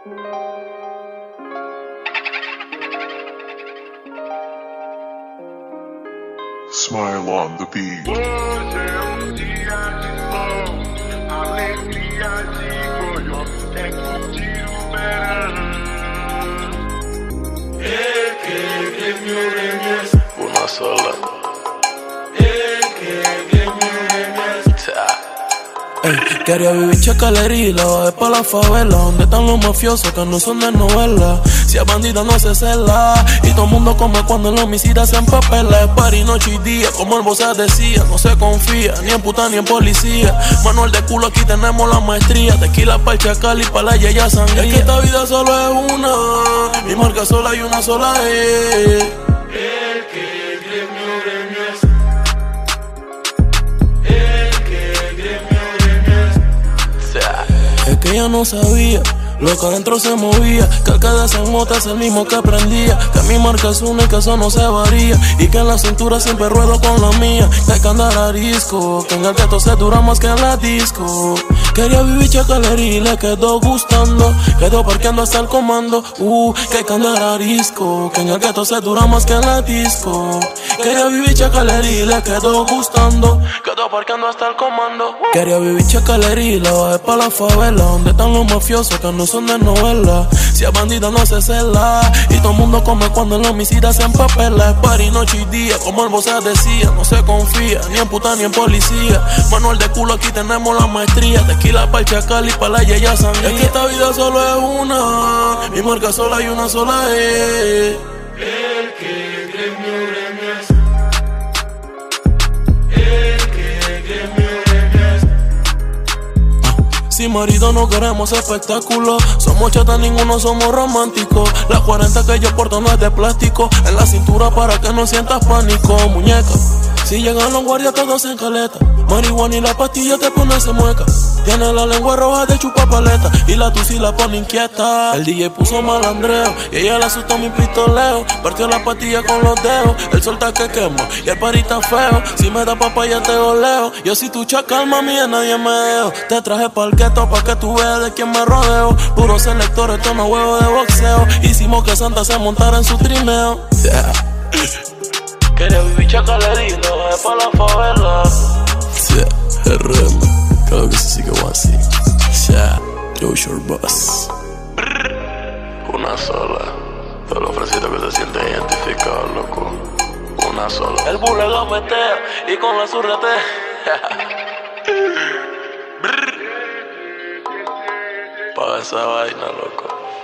Smile on the beat. Hoje é um dia de sol, alegria de goió, é curtir o verão. Que Grêmio Remes, Una sola. que Grêmio Remes. Ey, quería vivir chacalería, la bajé pa' la favela, donde están los mafiosos que no son de novela. Si es bandida no se cela, y todo el mundo come cuando el homicida se empapela. Es party noche y día, como el Bosa decía, no se confía, ni en puta ni en policía. Manuel de culo, aquí tenemos la maestría, tequila pa'l chacal y pa' la yeya sangría. Es que esta vida solo es una, mi marca sola y una sola es. El que Grêmio Remes. Es que ella no sabía lo que adentro se movía, que el que desenmota es el mismo que prendía, que mi marca es una y que eso no se varía, y que en la cintura siempre ruedo con la mía, que hay que andar arisco, que en el teto se dura más que en la disco. Quería vivir chacalería y le quedó gustando, quedó parqueando hasta el comando, que hay que andar arisco, que en el teto se dura más que en la disco. Quería vivir chacalería y le quedó gustando, quedó parqueando hasta el comando. Quería vivir chacalería y la bajé pa' la favela, donde están los mafiosos que no son de novela. Si es bandida no se cela, y todo el mundo come cuando el homicida se empapela. Es party noche y día, como el Bosa decía, no se confía, ni en puta ni en policía. Manuel de culo, aquí tenemos la maestría, tequila pa'l chacal y pa' la yeya sangría. Es que esta vida solo es una, mi marca sola y una sola es. El que Grêmio Remes. Si marido no queremos espectáculo, somos chatas, ninguno somos románticos. La 40 que yo porto no es de plástico, en la cintura para que no sientas pánico, muñeca. Si llegan los guardias todos en caleta, marihuana y la pastilla te pone ese mueca. Tiene la lengua roja de chupa paleta, y la tusi la pone inquieta. El DJ puso malandreo, y ella le asustó mi pistoleo. Partió la pastilla con los dedos, el sol está que quema, y el party está feo. Si me da papaya te goleo, yo si tu chacal mami a nadie me dejo. Te traje pa'l gueto pa' que tú veas de quién me rodeo. Puro selector, esto no huevo de boxeo. Hicimos que Santa se montara en su trineo. Quería vivir chacalería, lo bajé pa' la favela. RM, claro que sí que voy así. Joe Short Boss. Una sola. Te lo ofrecito que se siente identificado, loco. Una sola. El bule gametea y con la zurrete. Paga esa vaina, loco.